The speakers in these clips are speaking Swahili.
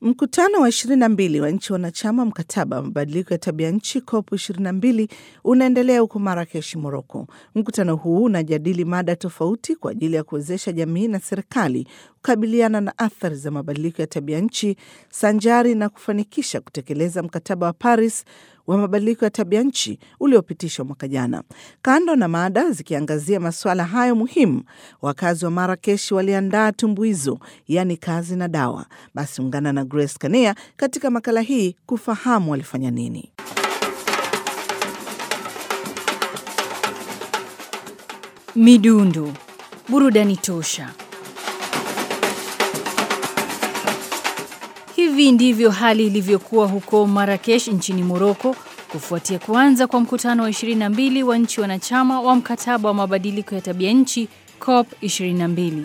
Mkutano wa 22 wa nchi wanachama mkataba wa mabadiliko ya tabia nchi COP22 unaendelea huko Marrakesh, Morocco. Mkutano huu unajadili mada tofauti kwa ajili ya kuwezesha jamii na serikali kukabiliana na athari za mabadiliko ya tabia nchi sanjari na kufanikisha kutekeleza mkataba wa Paris wa mabadiliko ya tabia nchi uliopitishwa mwaka jana. Kando na mada zikiangazia masuala hayo muhimu, wakazi wa Marrakesh waliandaa tumbuizo, yani kazi na dawa. Basi ungana na Grace Kanea katika makala hii kufahamu walifanya nini. Midundo, burudani tosha. Hivi ndivyo hali ilivyokuwa huko Marrakesh nchini Morocco kufuatia kuanza kwa mkutano wa 22 wa nchi wanachama wa mkataba wa mabadiliko ya tabia nchi COP22.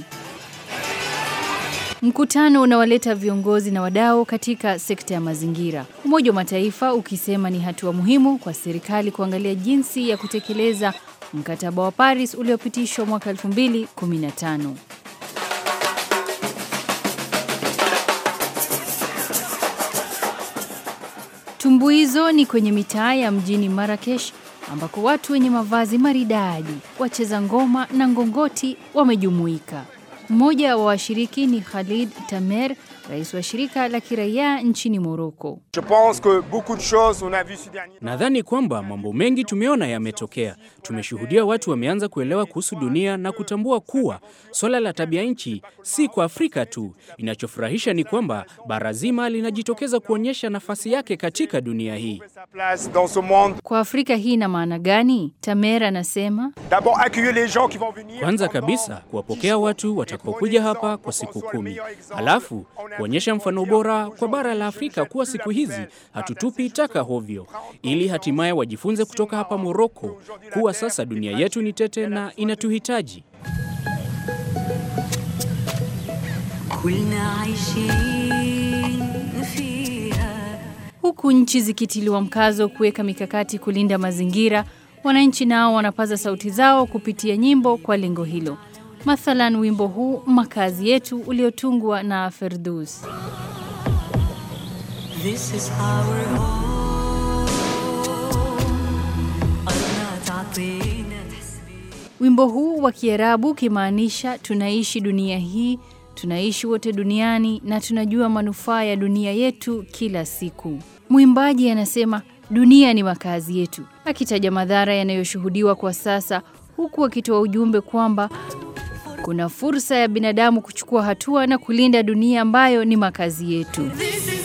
Mkutano unawaleta viongozi na wadau katika sekta ya mazingira. Umoja wa Mataifa ukisema ni hatua muhimu kwa serikali kuangalia jinsi ya kutekeleza mkataba wa Paris uliopitishwa mwaka 2015. Tumbuizo ni kwenye mitaa ya mjini Marrakesh ambako watu wenye mavazi maridadi, wacheza ngoma na ngongoti wamejumuika. Mmoja wa washiriki ni Khalid Tamer, rais wa shirika la kiraia nchini Morocco. Nadhani kwamba mambo mengi tumeona yametokea. Tumeshuhudia watu wameanza kuelewa kuhusu dunia na kutambua kuwa swala la tabia nchi si kwa Afrika tu. Inachofurahisha ni kwamba bara zima linajitokeza kuonyesha nafasi yake katika dunia hii. Kwa Afrika hii ina maana gani? Tamer anasema, kwanza kabisa kuwapokea watu watakaokuja hapa kwa siku 10. Alafu kuonyesha mfano bora kwa bara la Afrika kuwa siku hizi hatutupi taka hovyo, ili hatimaye wajifunze kutoka hapa Morocco kuwa sasa dunia yetu ni tete na inatuhitaji. Huku nchi zikitiliwa mkazo kuweka mikakati kulinda mazingira, wananchi nao wanapaza sauti zao kupitia nyimbo kwa lengo hilo. Mathalan wimbo huu Makazi Yetu uliotungwa na Ferdous. This is our home. Wimbo huu wa Kiarabu kimaanisha tunaishi dunia hii, tunaishi wote duniani na tunajua manufaa ya dunia yetu kila siku. Mwimbaji anasema dunia ni makazi yetu, akitaja madhara yanayoshuhudiwa kwa sasa, huku akitoa ujumbe kwamba kuna fursa ya binadamu kuchukua hatua na kulinda dunia ambayo ni makazi yetu.